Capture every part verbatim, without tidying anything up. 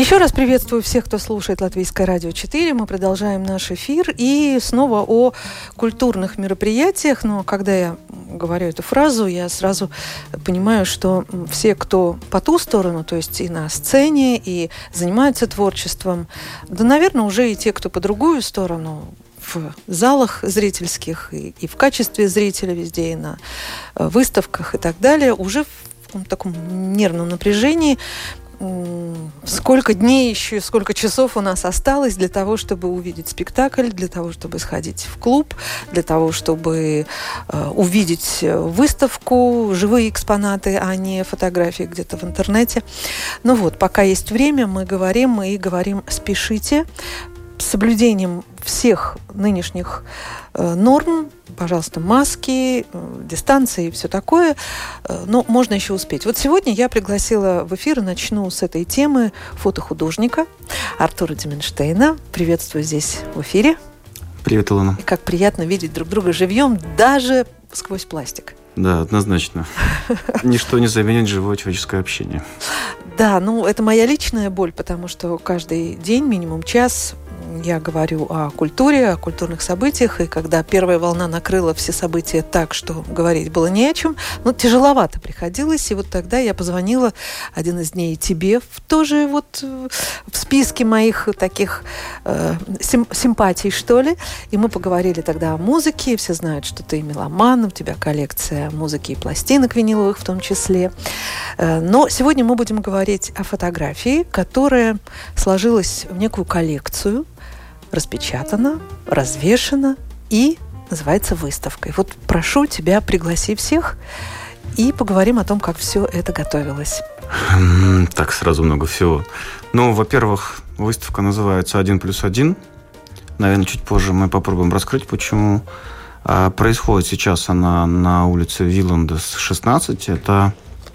Еще раз приветствую всех, кто слушает Латвийское радио четыре. Мы продолжаем наш эфир и снова о культурных мероприятиях. Но когда я говорю эту фразу, я сразу понимаю, что все, кто по ту сторону, то есть и на сцене, и занимаются творчеством, да, наверное, уже и те, кто по другую сторону, в залах зрительских и, и в качестве зрителя везде, и на выставках и так далее, уже в таком нервном напряжении. Сколько дней еще, сколько часов у нас осталось для того, чтобы увидеть спектакль, для того, чтобы сходить в клуб, для того, чтобы э, увидеть выставку, живые экспонаты, а не фотографии где-то в интернете. Ну вот, пока есть время, мы говорим, мы и говорим «спешите», с соблюдением всех нынешних э, норм, пожалуйста, маски, э, дистанции и все такое, э, но можно еще успеть. Вот сегодня я пригласила в эфир, начну с этой темы, фотохудожника Артура Деменштейна. Приветствую здесь в эфире. Привет, Илона. И как приятно видеть друг друга живьем, даже сквозь пластик. Да, однозначно. Ничто не заменит живое человеческое общение. Да, ну это моя личная боль, потому что каждый день, минимум час, я говорю о культуре, о культурных событиях, и когда первая волна накрыла все события так, что говорить было не о чем, ну, тяжеловато приходилось, и вот тогда я позвонила один из дней тебе, в, тоже вот в списке моих таких э, сим, симпатий, что ли, и мы поговорили тогда о музыке, все знают, что ты меломан, у тебя коллекция музыки и пластинок виниловых в том числе, э, но сегодня мы будем говорить о фотографии, которая сложилась в некую коллекцию, распечатана, развешена и называется выставкой. Вот прошу тебя, пригласи всех и поговорим о том, как все это готовилось. Так, сразу много всего. Ну, во-первых, выставка называется «Один плюс один». Наверное, чуть позже мы попробуем раскрыть, почему. Происходит сейчас она на улице Виландес, шестнадцать. Это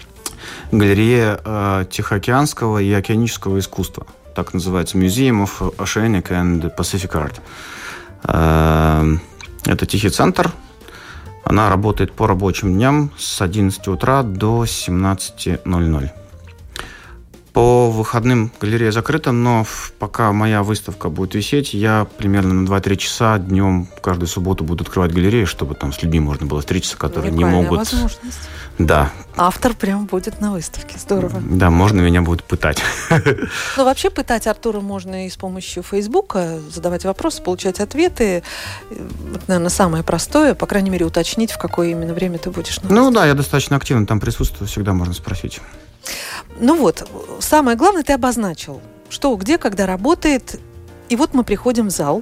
галерея тихоокеанского и океанического искусства. Так называется Museum of Oceanic and Pacific Art. Это тихий центр. Она работает по рабочим дням с одиннадцати утра до семнадцати ноль-ноль. По выходным галерея закрыта, но пока моя выставка будет висеть, я примерно на два-три часа днем каждую субботу буду открывать галерею, чтобы там с людьми можно было встретиться, которые не могут... возможность. Да. Автор прям будет на выставке. Здорово. Да, можно меня будет пытать. Ну, вообще пытать Артура можно и с помощью Фейсбука, задавать вопросы, получать ответы. Это, наверное, самое простое, по крайней мере, уточнить, в какое именно время ты будешь на выставке. Ну да, я достаточно активно там присутствую, всегда можно спросить. Ну вот, самое главное ты обозначил, что, где, когда работает. И вот мы приходим в зал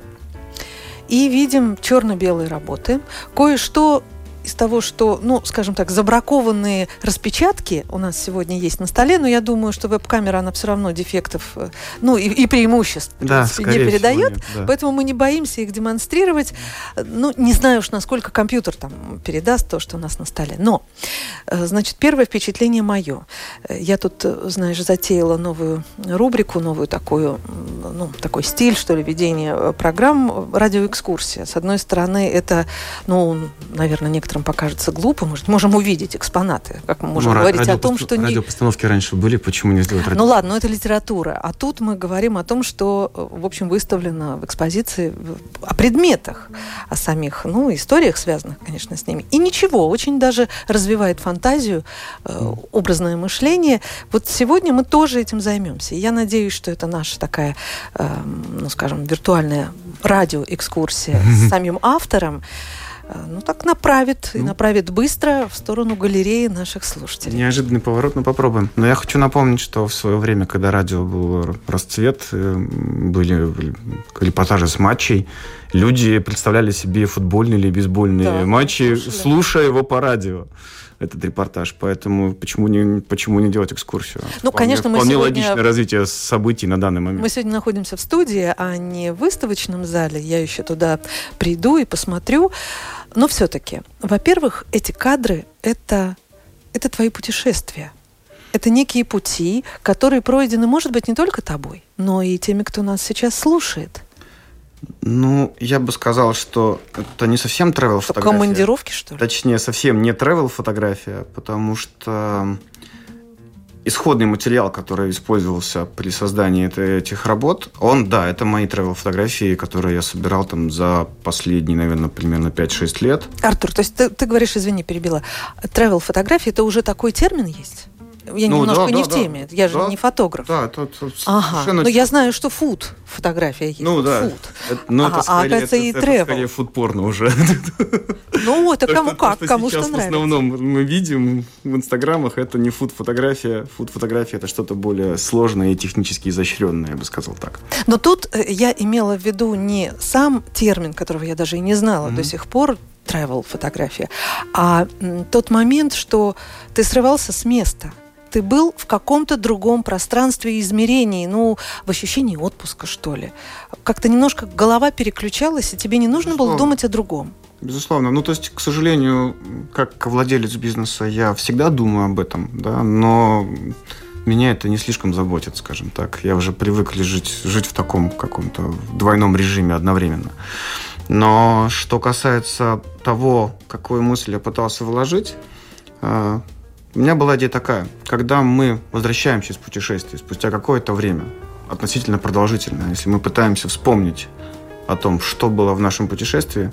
и видим черно-белые работы. Кое-что из того, что, ну, скажем так, забракованные распечатки у нас сегодня есть на столе, но я думаю, что веб-камера, она все равно дефектов, ну, и, и преимуществ да, не передает, нет, да. Поэтому мы не боимся их демонстрировать. Ну, не знаю уж, насколько компьютер там передаст то, что у нас на столе. Но, значит, первое впечатление мое. Я тут, знаешь, затеяла новую рубрику, новую такую, ну, такой стиль, что ли, ведения программ «Радиоэкскурсия». С одной стороны, это, ну, наверное, некоторые покажется глупо, может, можем увидеть экспонаты, как мы можем ну, говорить о том, что... Радиопостановки раньше были, почему не сделать радио? Ну ладно, но это литература. А тут мы говорим о том, что, в общем, выставлено в экспозиции о предметах, о самих, ну, историях, связанных, конечно, с ними. И ничего, очень даже развивает фантазию, э, образное мышление. Вот сегодня мы тоже этим займемся. И я надеюсь, что это наша такая, э, ну, скажем, виртуальная радиоэкскурсия с самим автором, ну, так направит, ну, и направит быстро в сторону галереи наших слушателей. Неожиданный поворот, но попробуем. Но я хочу напомнить, что в свое время, когда радио был расцвет, были репортажи с матчей, люди представляли себе футбольные или бейсбольные да, матчи, слушали. слушая его по радио. Этот репортаж, поэтому почему не, почему не делать экскурсию? Ну, вполне, конечно, мы вполне сегодня... логичное развитие событий на данный момент. Мы сегодня находимся в студии, а не в выставочном зале. Я еще туда приду и посмотрю. Но все-таки, во-первых, эти кадры – это, это твои путешествия. Это некие пути, которые пройдены, может быть, не только тобой, но и теми, кто нас сейчас слушает. Ну, я бы сказал, что это не совсем travel-фотография. Командировки, что ли? Точнее, совсем не travel-фотография, потому что исходный материал, который использовался при создании этих работ, он, да, это мои travel-фотографии, которые я собирал там за последние, наверное, примерно пять-шесть лет. Артур, то есть ты, ты говоришь, извини, перебила, travel-фотографии, это уже такой термин есть? Я ну, немножко да, не да, в теме, да, я же да, не фотограф. Да, это, это ага. совершенно... Но я знаю, что фуд фотография есть. Ну да, фуд. Это, ну, ага, это скорее, а оказывается это, и это, travel. Это скорее фуд-порно уже. Ну, это кому то, как, что кому что нравится. В основном мы видим в инстаграмах, это не фуд-фотография. Фуд-фотография – это что-то более сложное и технически изощренное, я бы сказал так. Но тут я имела в виду не сам термин, которого я даже и не знала mm-hmm. до сих пор, travel-фотография, а тот момент, что ты срывался с места. Ты был в каком-то другом пространстве и измерении, ну, в ощущении отпуска, что ли. Как-то немножко голова переключалась, и тебе не нужно Безусловно. было думать о другом. Безусловно. Ну, то есть, к сожалению, как владелец бизнеса, я всегда думаю об этом, да, но меня это не слишком заботит, скажем так. Я уже привык жить, жить в таком каком-то двойном режиме одновременно. Но что касается того, какую мысль я пытался вложить, у меня была идея такая. Когда мы возвращаемся из путешествия спустя какое-то время, относительно продолжительное, если мы пытаемся вспомнить о том, что было в нашем путешествии,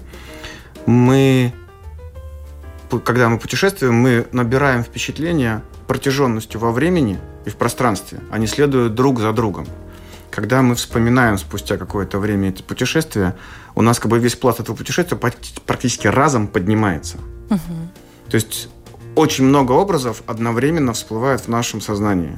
мы, когда мы путешествуем, мы набираем впечатления протяженностью во времени и в пространстве. Они следуют друг за другом. Когда мы вспоминаем спустя какое-то время это путешествие, у нас как бы весь пласт этого путешествия практически разом поднимается. Угу. То есть очень много образов одновременно всплывает в нашем сознании.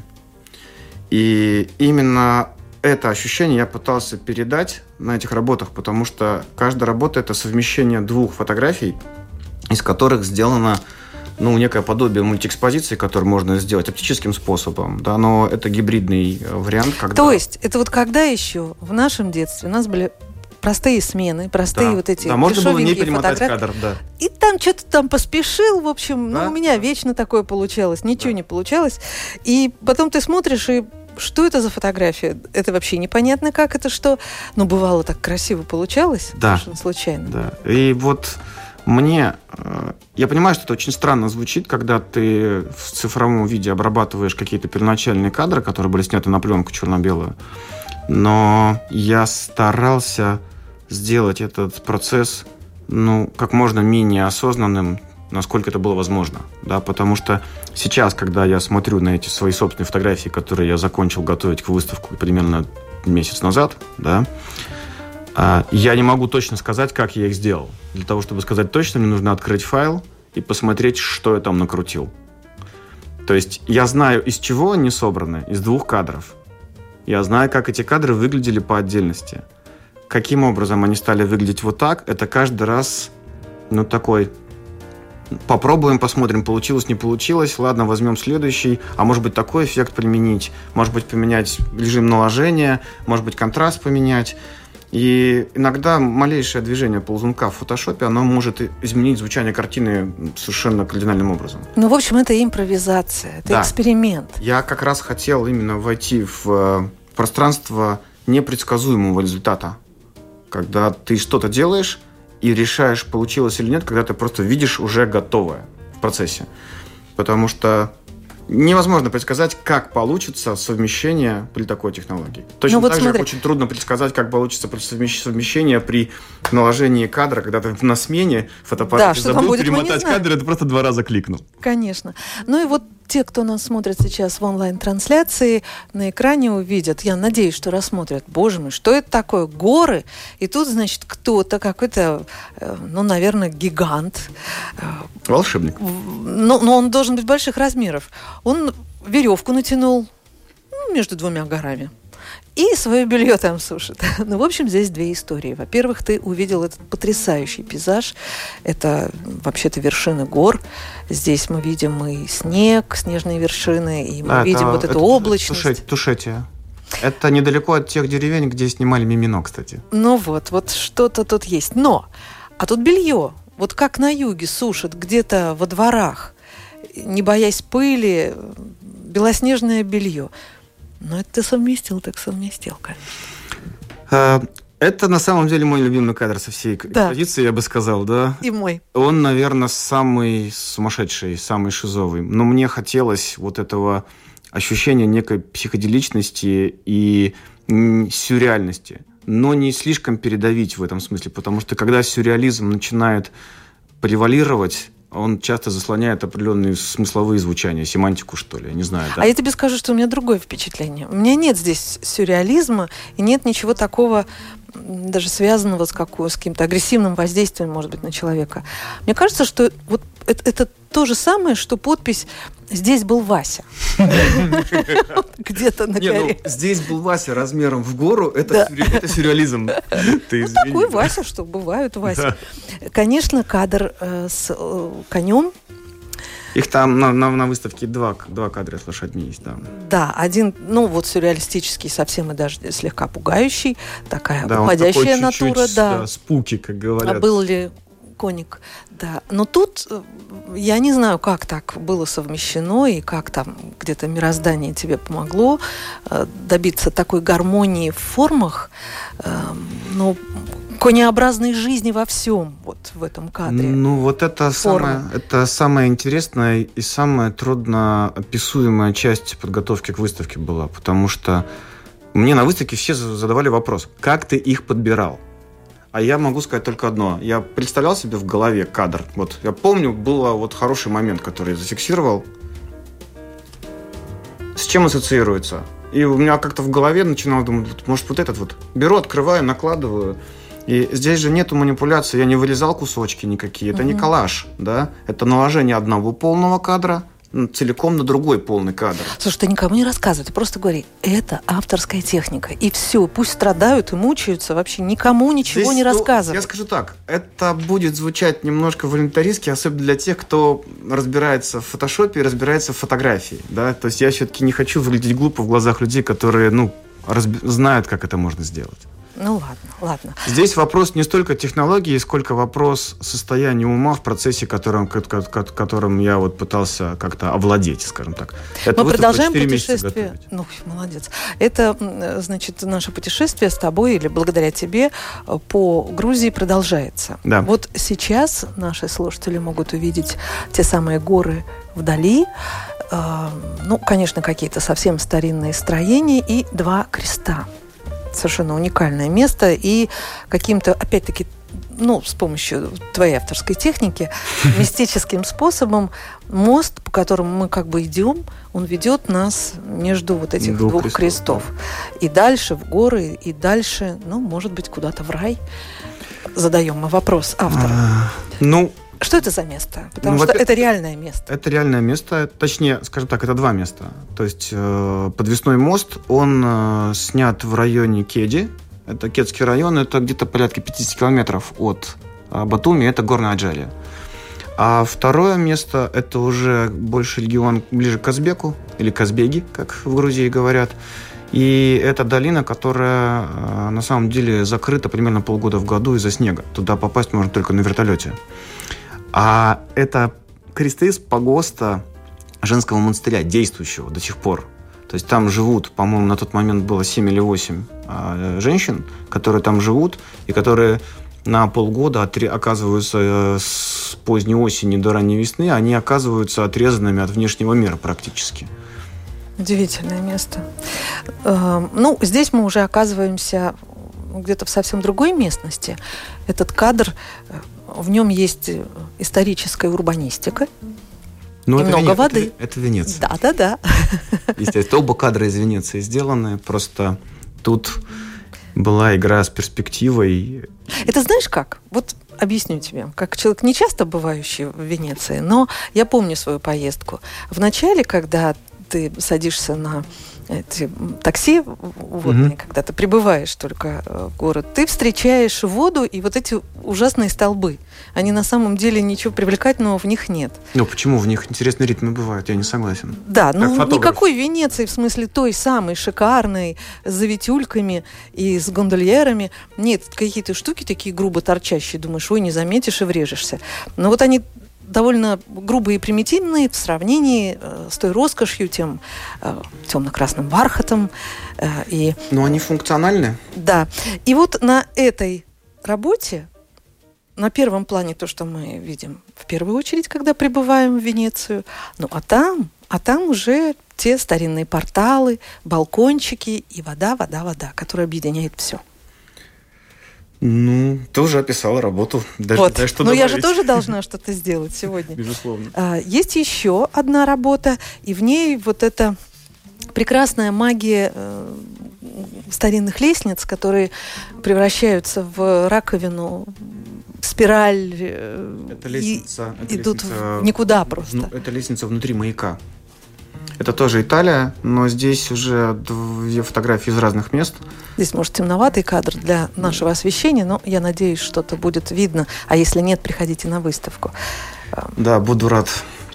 И именно это ощущение я пытался передать на этих работах, потому что каждая работа – это совмещение двух фотографий, из которых сделано ну, некое подобие мультиэкспозиции, которую можно сделать оптическим способом. Да, но это гибридный вариант. Когда... То есть, это вот когда еще в нашем детстве у нас были простые смены, простые да. вот эти да, можно было не перемотать фотографии. Кадр, да. И там что-то там поспешил, в общем, да? ну, у меня вечно такое получалось, ничего да. не получалось. И потом ты смотришь, и что это за фотография? Это вообще непонятно, как это, что... Но бывало так красиво получалось, да. совершенно случайно. Да. И вот мне... Я понимаю, что это очень странно звучит, когда ты в цифровом виде обрабатываешь какие-то первоначальные кадры, которые были сняты на пленку черно-белую, но я старался сделать этот процесс, ну, как можно менее осознанным, насколько это было возможно, да, потому что сейчас, когда я смотрю на эти свои собственные фотографии, которые я закончил готовить к выставке примерно месяц назад, да, я не могу точно сказать, как я их сделал. Для того, чтобы сказать точно, мне нужно открыть файл и посмотреть, что я там накрутил. То есть я знаю, из чего они собраны, из двух кадров. Я знаю, как эти кадры выглядели по отдельности. Каким образом они стали выглядеть вот так, это каждый раз, ну, такой... Попробуем, посмотрим, получилось, не получилось. Ладно, возьмем следующий. А может быть, такой эффект применить. Может быть, поменять режим наложения. Может быть, контраст поменять. И иногда малейшее движение ползунка в фотошопе, оно может изменить звучание картины совершенно кардинальным образом. Ну, в общем, это импровизация, это да. эксперимент. Я как раз хотел именно войти в пространство непредсказуемого результата. Когда ты что-то делаешь и решаешь, получилось или нет, когда ты просто видишь уже готовое в процессе. Потому что невозможно предсказать, как получится совмещение при такой технологии. Точно ну, так вот же, как очень трудно предсказать, как получится совмещение при наложении кадра, когда ты на смене фотоаппарат да, забыл будет, перемотать кадр, и ты просто два раза кликнул. Конечно. Ну и вот те, кто нас смотрит сейчас в онлайн-трансляции, на экране увидят, я надеюсь, что рассмотрят, боже мой, что это такое? Горы? И тут, значит, кто-то, какой-то, ну, наверное, гигант. Волшебник. Но, но он должен быть больших размеров. Он веревку натянул ну, между двумя горами. И свое белье там сушит. Ну, в общем, здесь две истории. Во-первых, ты увидел этот потрясающий пейзаж. Это вообще-то вершины гор. Здесь мы видим и снег, снежные вершины, и мы да, видим это, вот эту это облачность. Тушетия. Это недалеко от тех деревень, где снимали «Мимино», кстати. Ну вот, вот что-то тут есть. Но, а тут белье. Вот как на юге сушат где-то во дворах, не боясь пыли, белоснежное белье. Но это ты совместил, так совместил, конечно. Это на самом деле мой любимый кадр со всей да. экспозиции, я бы сказал, да. И мой. Он, наверное, самый сумасшедший, самый шизовый. Но мне хотелось вот этого ощущение некой психоделичности и сюрреальности, но не слишком передавить в этом смысле, потому что когда сюрреализм начинает превалировать, он часто заслоняет определенные смысловые звучания, семантику, что ли, я не знаю. Да? А я тебе скажу, что у меня другое впечатление. У меня нет здесь сюрреализма, и нет ничего такого, даже связанного с, какой, с каким-то агрессивным воздействием, может быть, на человека. Мне кажется, что вот это, это то же самое, что подпись «Здесь был Вася». Где-то на горе. Здесь был Вася размером в гору, это сюрреализм. Ну, такой Вася, что бывают Вася. Конечно, кадр с конем. Их там на, на, на выставке два, два кадра с лошадьми есть, да. Да, один, ну вот сюрреалистический, совсем и даже слегка пугающий, такая да, уходящая натура, да. да. Спуки, как говорят. А был ли коник, да. Но тут я не знаю, как так было совмещено и как там где-то мироздание тебе помогло э, добиться такой гармонии в формах, э, но конеобразной жизни во всем вот в этом кадре. Ну, вот это самое, это самая интересная и самая трудно описуемая часть подготовки к выставке была, потому что мне на выставке все задавали вопрос, как ты их подбирал? А я могу сказать только одно. Я представлял себе в голове кадр. Вот я помню, был вот хороший момент, который я зафиксировал. С чем ассоциируется? И у меня как-то в голове начинало думать, может, вот этот вот. Беру, открываю, накладываю. И здесь же нету манипуляции. Я не вырезал кусочки никакие. Это mm-hmm. не коллаж, да? Это наложение одного полного кадра целиком на другой полный кадр. Слушай, ты никому не рассказывай, ты просто говори, это авторская техника. И все, пусть страдают и мучаются, вообще никому ничего Здесь, не рассказывай. Ну, я скажу так, это будет звучать немножко волюнтаристски, особенно для тех, кто разбирается в фотошопе и разбирается в фотографии. Да? То есть я все-таки не хочу выглядеть глупо в глазах людей, которые ну, разб... знают, как это можно сделать. Ну ладно, ладно. Здесь вопрос не столько технологии, сколько вопрос состояния ума в процессе, которым, которым я вот пытался как-то овладеть, скажем так. Это мы продолжаем путешествие. Ну, молодец. Это, значит, наше путешествие с тобой или благодаря тебе по Грузии продолжается. Да. Вот сейчас наши слушатели могут увидеть те самые горы вдали. Ну, конечно, какие-то совсем старинные строения и два креста. Совершенно уникальное место, и каким-то, опять-таки, ну, с помощью твоей авторской техники, мистическим способом мост, по которому мы как бы идем, он ведет нас между вот этих двух, двух крестов. крестов. И дальше в горы, и дальше, ну, может быть, куда-то в рай. Задаем мы вопрос автору. А, ну, что это за место? Потому ну, что это реальное место. Это реальное место. Точнее, скажем так, это два места. То есть э, подвесной мост, он э, снят в районе Кеди. Это Кедский район, это где-то порядка пятьдесят километров от э, Батуми, это Горная Аджалия. А второе место, это уже больше регион ближе к Казбеку, или Казбеги, как в Грузии говорят. И это долина, которая э, на самом деле закрыта примерно полгода в году из-за снега. Туда попасть можно только на вертолете. А это кресты с погоста женского монастыря, действующего до сих пор. То есть там живут, по-моему, на тот момент было семь или восемь а, женщин, которые там живут, и которые на полгода отре- оказываются э, с поздней осени до ранней весны, они оказываются отрезанными от внешнего мира практически. Удивительное место. Э, ну, здесь мы уже оказываемся где-то в совсем другой местности. Этот кадр... В нем есть историческая урбанистика. Ну, и это много Вене... воды. Это, это Венеция. Да, да, да. Естественно, оба кадра из Венеции сделаны. Просто тут была игра с перспективой. Это знаешь как? Вот объясню тебе. Как человек, не часто бывающий в Венеции, но я помню свою поездку. Вначале, когда ты садишься на эти такси водные, mm-hmm. когда ты прибываешь только в город, ты встречаешь воду и вот эти ужасные столбы. Они на самом деле ничего привлекательного в них нет. Ну, почему? В них интересные ритмы бывают, я не согласен. Да, как ну фотограф. Никакой Венеции, в смысле той самой шикарной, с завитюльками и с гондольерами. Нет, какие-то штуки такие грубо торчащие, думаешь, ой, не заметишь и врежешься. Но вот они довольно грубые и примитивные в сравнении э, с той роскошью, тем э, темно-красным бархатом. Э, и... Но они функциональны. Да. И вот на этой работе, на первом плане то, что мы видим в первую очередь, когда прибываем в Венецию, ну а там, а там уже те старинные порталы, балкончики и вода, вода, вода, которая объединяет все. Ну, тоже описала работу. Даже, вот. даже что Но добавить. Я же тоже должна что-то сделать сегодня. Безусловно. А, есть еще одна работа, и в ней вот эта прекрасная магия э, старинных лестниц, которые превращаются в раковину, спираль, э, это лестница, и это идут лестница, в никуда просто. Ну, это лестница внутри маяка. Это тоже Италия, но здесь уже две фотографии из разных мест. Здесь, может, темноватый кадр для нашего освещения, но я надеюсь, что-то будет видно. А если нет, приходите на выставку. Да, буду рад.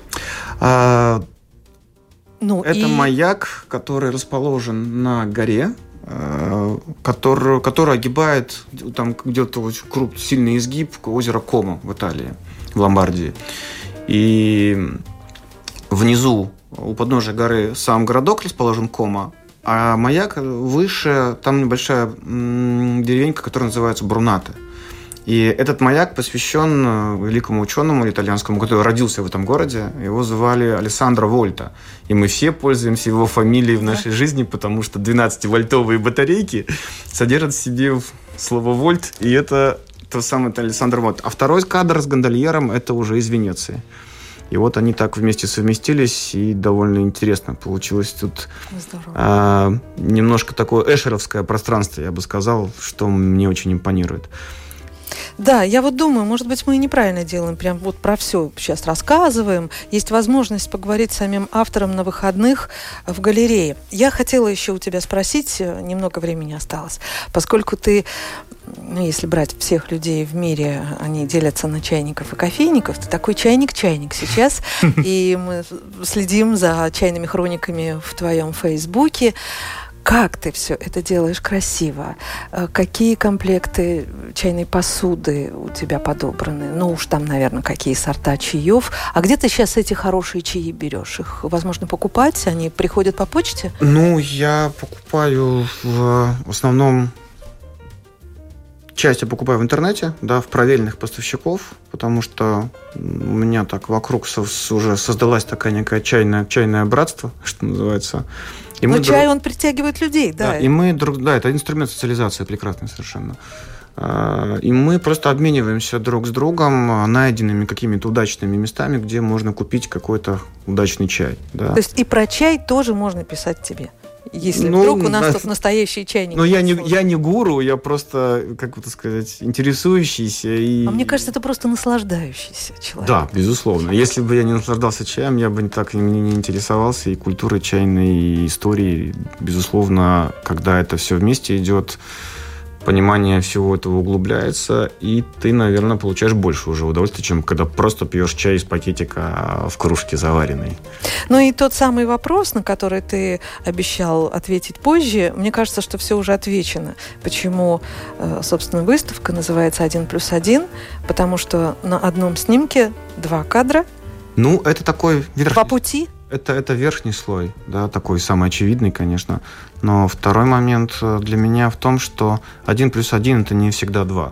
А, ну, это и... маяк, который расположен на горе, который, который огибает там где-то очень крупный, сильный изгиб озера Комо в Италии, в Ломбардии. И внизу, у подножия горы, сам городок расположен Комо, а маяк выше, там небольшая м, деревенька, которая называется Брунате. И этот маяк посвящен великому ученому итальянскому, который родился в этом городе. Его звали Алессандро Вольта. И мы все пользуемся его фамилией в нашей жизни, потому что двенадцативольтовые батарейки содержат в себе слово «вольт», и это тот самый Алессандро Вольта. А второй кадр с гондольером – это уже из Венеции. И вот они так вместе совместились, и довольно интересно получилось тут а, немножко такое эшеровское пространство, я бы сказал, что мне очень импонирует. Да, я вот думаю, может быть, мы неправильно делаем, прям вот про все сейчас рассказываем. Есть возможность поговорить с самим автором на выходных в галерее. Я хотела еще у тебя спросить, немного времени осталось, поскольку ты, ну, если брать всех людей в мире, они делятся на чайников и кофейников, ты такой чайник-чайник сейчас, и мы следим за чайными хрониками в твоем Фейсбуке. Как ты все это делаешь красиво? Какие комплекты чайной посуды у тебя подобраны? Ну уж там, наверное, какие сорта чаев. А где ты сейчас эти хорошие чаи берешь? Их возможно покупать? Они приходят по почте? Ну, я покупаю в, в основном... Часть я покупаю в интернете, да, в проверенных поставщиков, потому что у меня так вокруг уже создалась такая некая чайное, чайное братство, что называется. И Но чай, друг... он притягивает людей, да. Да, и мы друг... да, это инструмент социализации прекрасный совершенно. И мы просто обмениваемся друг с другом найденными какими-то удачными местами, где можно купить какой-то удачный чай. Да. То есть и про чай тоже можно писать тебе? Если ну, вдруг у нас да, тут настоящие чайники. Но я не, я не гуру, я просто, как это сказать, интересующийся. И... А мне кажется, это просто наслаждающийся человек. Да, безусловно. Если бы я не наслаждался чаем, я бы так не, не интересовался и культурой чайной, и историей. Безусловно, когда это все вместе идет, понимание всего этого углубляется, и ты, наверное, получаешь больше уже удовольствия, чем когда просто пьешь чай из пакетика в кружке заваренной. Ну и тот самый вопрос, на который ты обещал ответить позже, мне кажется, что все уже отвечено. Почему, собственно, выставка называется «Один плюс один», потому что на одном снимке два кадра. Ну, это такой... По пути. Это, это верхний слой, да, такой самый очевидный, конечно. Но второй момент для меня в том, что один плюс один – это не всегда два.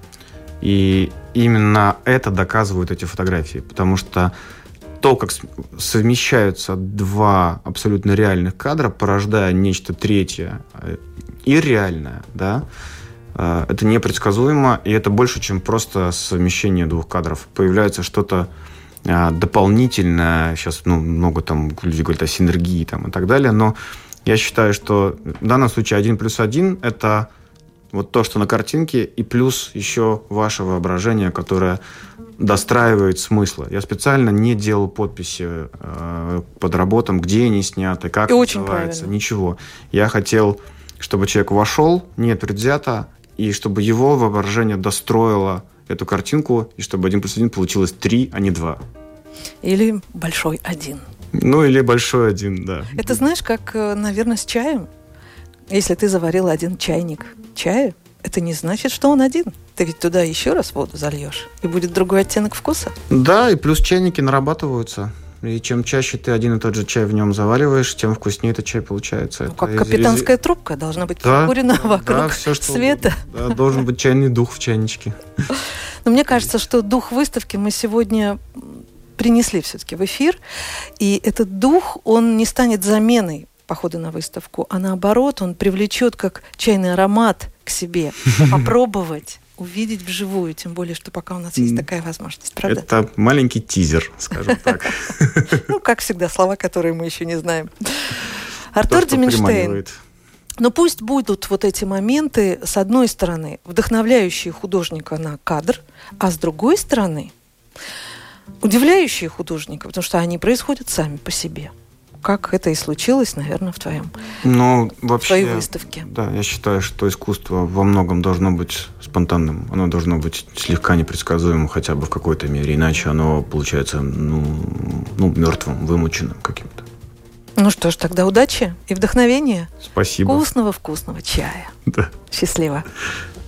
И именно это доказывают эти фотографии, потому что то, как совмещаются два абсолютно реальных кадра, порождая нечто третье и реальное, да, это непредсказуемо, и это больше, чем просто совмещение двух кадров. Появляется что-то дополнительное, сейчас ну, много там люди говорят о синергии там, и так далее, но я считаю, что в данном случае один плюс один – это вот то, что на картинке, и плюс еще ваше воображение, которое достраивает смыслы. Я специально не делал подписи э, под работам, где они сняты, как называется, ничего. Я хотел, чтобы человек вошел, не предвзято, и чтобы его воображение достроило эту картинку, и чтобы один плюс один получилось три, а не два. Или большой один. Ну, или большой один, да. Это знаешь, как, наверное, с чаем. Если ты заварил один чайник чая, это не значит, что он один. Ты ведь туда еще раз воду зальешь, и будет другой оттенок вкуса. Да, и плюс чайники нарабатываются. И чем чаще ты один и тот же чай в нем завариваешь, тем вкуснее этот чай получается. Ну, как капитанская из... трубка должна быть прокурена да, вокруг да, все, что света. Да, должен быть чайный дух в чайничке. Но мне кажется, что дух выставки мы сегодня принесли все-таки в эфир. И этот дух, он не станет заменой похода на выставку, а наоборот, он привлечет как чайный аромат к себе, попробовать, увидеть вживую, тем более, что пока у нас есть такая возможность, правда? Это маленький тизер, скажем так. Ну, как всегда, слова, которые мы еще не знаем. Артур Деменштейн. Но пусть будут вот эти моменты, с одной стороны, вдохновляющие художника на кадр, а с другой стороны, удивляющие художника, потому что они происходят сами по себе. Как это и случилось, наверное, в твоем Но вообще, в твоей выставке. Да, я считаю, что искусство во многом должно быть спонтанным. Оно должно быть слегка непредсказуемым хотя бы в какой-то мере. Иначе оно получается ну, ну, мертвым, вымученным каким-то. Ну что ж, тогда удачи и вдохновения. Спасибо. Вкусного-вкусного чая. Да. Счастливо.